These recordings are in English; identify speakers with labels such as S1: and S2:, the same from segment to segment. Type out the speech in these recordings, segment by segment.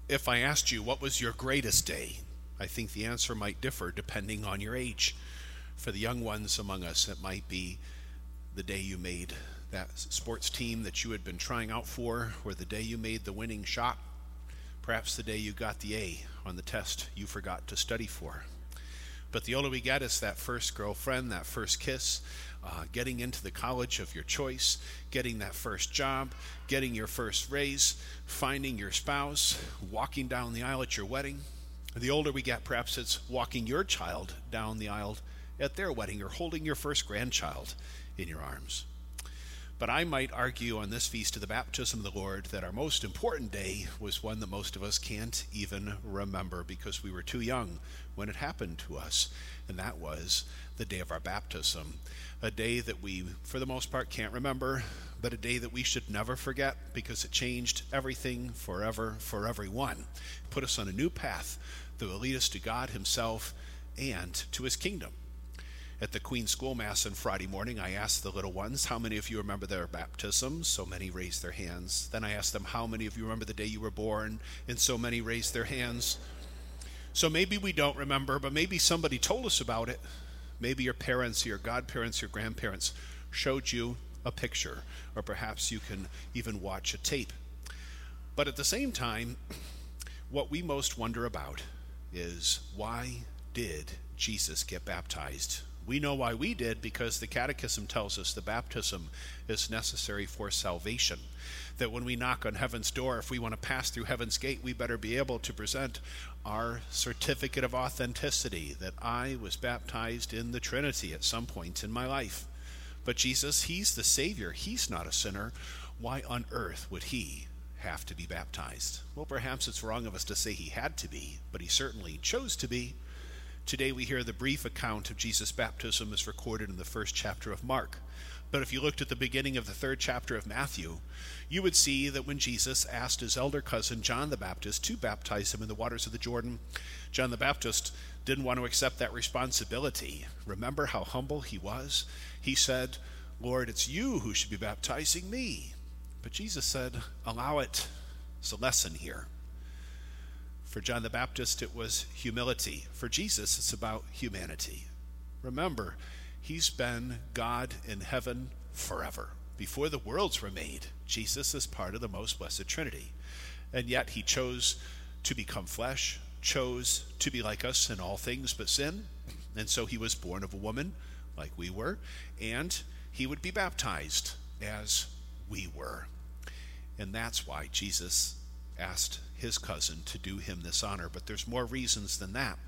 S1: If I asked you what was your greatest day, I think the answer might differ depending on your age. For the young ones among us, it might be the day you made that sports team that you had been trying out for, or the day you made the winning shot, perhaps the day you got the A on the test you forgot to study for. But the older we get, it's that first girlfriend, that first kiss, getting into the college of your choice, getting that first job, getting your first raise, finding your spouse, walking down the aisle at your wedding. The older we get, perhaps it's walking your child down the aisle at their wedding, or holding your first grandchild in your arms. But I might argue on this feast of the baptism of the Lord that our most important day was one that most of us can't even remember because we were too young when it happened to us, and that was the day of our baptism. A day that we, for the most part, can't remember, but a day that we should never forget because it changed everything forever for everyone. It put us on a new path that will lead us to God himself and to his kingdom. At the Queen's Schoolmass on Friday morning, I asked the little ones, how many of you remember their baptism? So many raised their hands. Then I asked them, how many of you remember the day you were born? And so many raised their hands. So maybe we don't remember, but maybe somebody told us about it. Maybe your parents, your godparents, your grandparents showed you a picture, or perhaps you can even watch a tape. But at the same time, what we most wonder about is, why did Jesus get baptized? We know why we did because the Catechism tells us the baptism is necessary for salvation. That when we knock on heaven's door, if we want to pass through heaven's gate, we better be able to present our certificate of authenticity that I was baptized in the Trinity at some point in my life. But Jesus, he's the Savior. He's not a sinner. Why on earth would he have to be baptized? Well, perhaps it's wrong of us to say he had to be, but he certainly chose to be. Today we hear the brief account of Jesus' baptism as recorded in the first chapter of Mark. But if you looked at the beginning of the third chapter of Matthew, you would see that when Jesus asked his elder cousin John the Baptist to baptize him in the waters of the Jordan, John the Baptist didn't want to accept that responsibility. Remember how humble he was? He said, Lord, it's you who should be baptizing me. But Jesus said, allow it. It's a lesson here. For John the Baptist, it was humility. For Jesus, it's about humanity. Remember, he's been God in heaven forever. Before the worlds were made, Jesus is part of the most blessed Trinity. And yet he chose to become flesh, chose to be like us in all things but sin. And so he was born of a woman, like we were, and he would be baptized as we were. And that's why Jesus asked his cousin to do him this honor. But there's more reasons than that.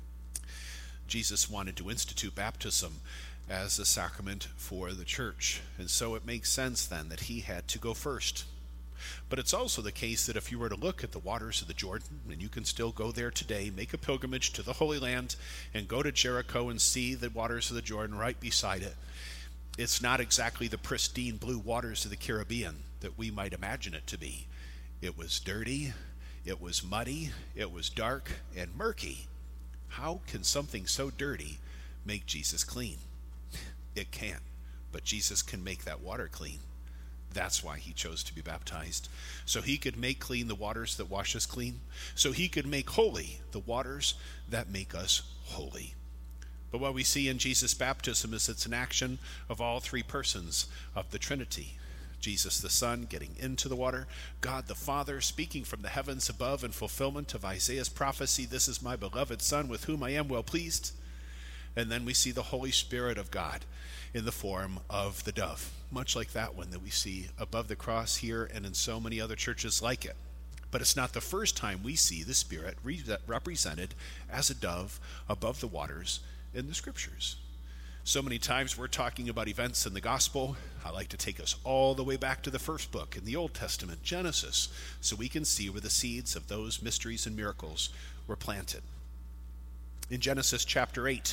S1: Jesus wanted to institute baptism as a sacrament for the church, and so it makes sense then that he had to go first. But it's also the case that if you were to look at the waters of the Jordan, and you can still go there today, make a pilgrimage to the Holy Land and go to Jericho and see the waters of the Jordan right beside it, it's not exactly the pristine blue waters of the Caribbean that we might imagine it to be. It was dirty, it was muddy, it was dark and murky. How can something so dirty make Jesus clean? It can't, but Jesus can make that water clean. That's why he chose to be baptized, so he could make clean the waters that wash us clean, so he could make holy the waters that make us holy. But what we see in Jesus' baptism is it's an action of all three persons of the Trinity. Jesus the Son getting into the water, God the Father speaking from the heavens above in fulfillment of Isaiah's prophecy, this is my beloved Son with whom I am well pleased. And then we see the Holy Spirit of God in the form of the dove, much like that one that we see above the cross here and in so many other churches like it. But it's not the first time we see the Spirit represented as a dove above the waters in the Scriptures. So many times we're talking about events in the gospel. I like to take us all the way back to the first book in the Old Testament, Genesis, so we can see where the seeds of those mysteries and miracles were planted. In Genesis chapter 8,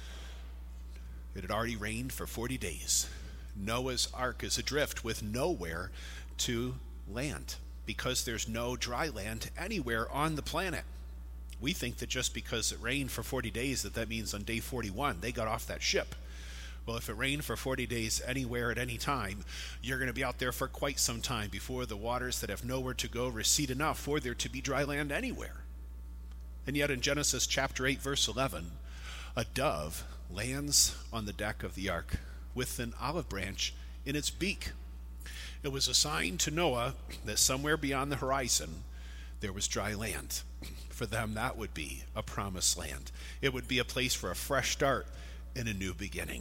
S1: it had already rained for 40 days. Noah's ark is adrift with nowhere to land because there's no dry land anywhere on the planet. We think that just because it rained for 40 days that means on day 41 they got off that ship. Well, if it rained for 40 days anywhere at any time, you're going to be out there for quite some time before the waters that have nowhere to go recede enough for there to be dry land anywhere. And yet in Genesis chapter 8, verse 11, a dove lands on the deck of the ark with an olive branch in its beak. It was a sign to Noah that somewhere beyond the horizon there was dry land. For them, that would be a promised land. It would be a place for a fresh start and a new beginning.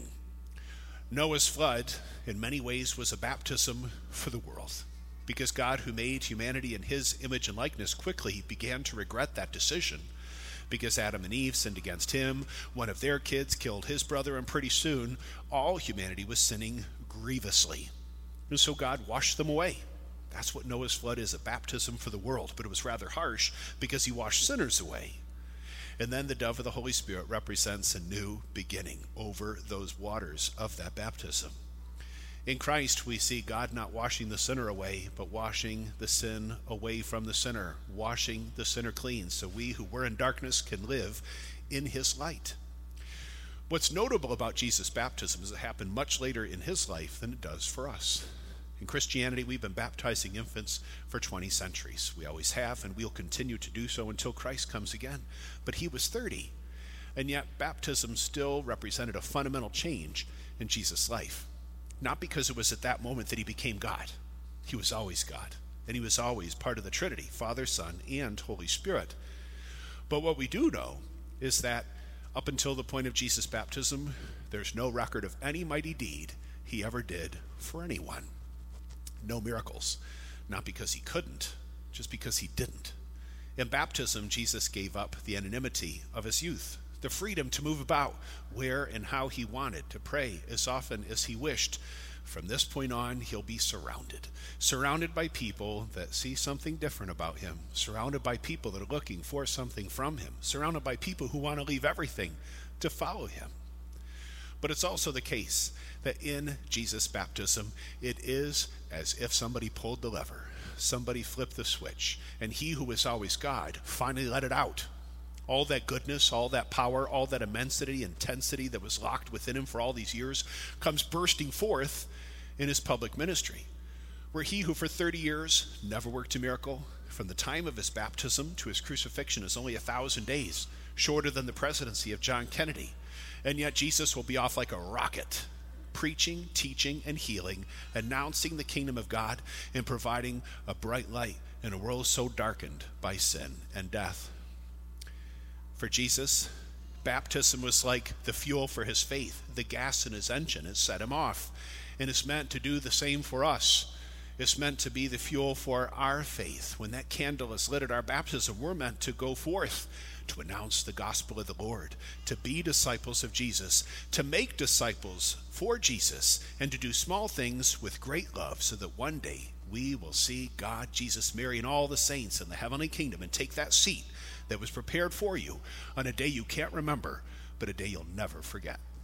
S1: Noah's flood, in many ways, was a baptism for the world, because God, who made humanity in his image and likeness, quickly began to regret that decision, because Adam and Eve sinned against him, one of their kids killed his brother, and pretty soon all humanity was sinning grievously. And so God washed them away. That's what Noah's flood is, a baptism for the world, but it was rather harsh because he washed sinners away. And then the dove of the Holy Spirit represents a new beginning over those waters of that baptism. In Christ, we see God not washing the sinner away, but washing the sin away from the sinner, washing the sinner clean, so we who were in darkness can live in his light. What's notable about Jesus' baptism is it happened much later in his life than it does for us. In Christianity, we've been baptizing infants for 20 centuries. We always have, and we'll continue to do so until Christ comes again. But he was 30, and yet baptism still represented a fundamental change in Jesus' life. Not because it was at that moment that he became God. He was always God, and he was always part of the Trinity, Father, Son, and Holy Spirit. But what we do know is that up until the point of Jesus' baptism, there's no record of any mighty deed he ever did for anyone. No miracles, not because he couldn't, just because he didn't. In baptism, Jesus gave up the anonymity of his youth, the freedom to move about where and how he wanted, to pray as often as he wished. From this point on, he'll be surrounded by people that see something different about him, surrounded by people that are looking for something from him, surrounded by people who want to leave everything to follow him. But it's also the case that in Jesus' baptism, it is as if somebody pulled the lever, somebody flipped the switch, and he who is always God finally let it out. All that goodness, all that power, all that immensity, intensity that was locked within him for all these years comes bursting forth in his public ministry, where he who for 30 years never worked a miracle, from the time of his baptism to his crucifixion is only 1,000 days, shorter than the presidency of John Kennedy. And yet Jesus will be off like a rocket, preaching, teaching, and healing, announcing the kingdom of God, and providing a bright light in a world so darkened by sin and death. For Jesus, baptism was like the fuel for his faith, the gas in his engine. It set him off, and it's meant to do the same for us. It's meant to be the fuel for our faith. When that candle is lit at our baptism, we're meant to go forth to announce the gospel of the Lord, to be disciples of Jesus, to make disciples for Jesus, and to do small things with great love, so that one day we will see God, Jesus, Mary, and all the saints in the heavenly kingdom and take that seat that was prepared for you on a day you can't remember, but a day you'll never forget.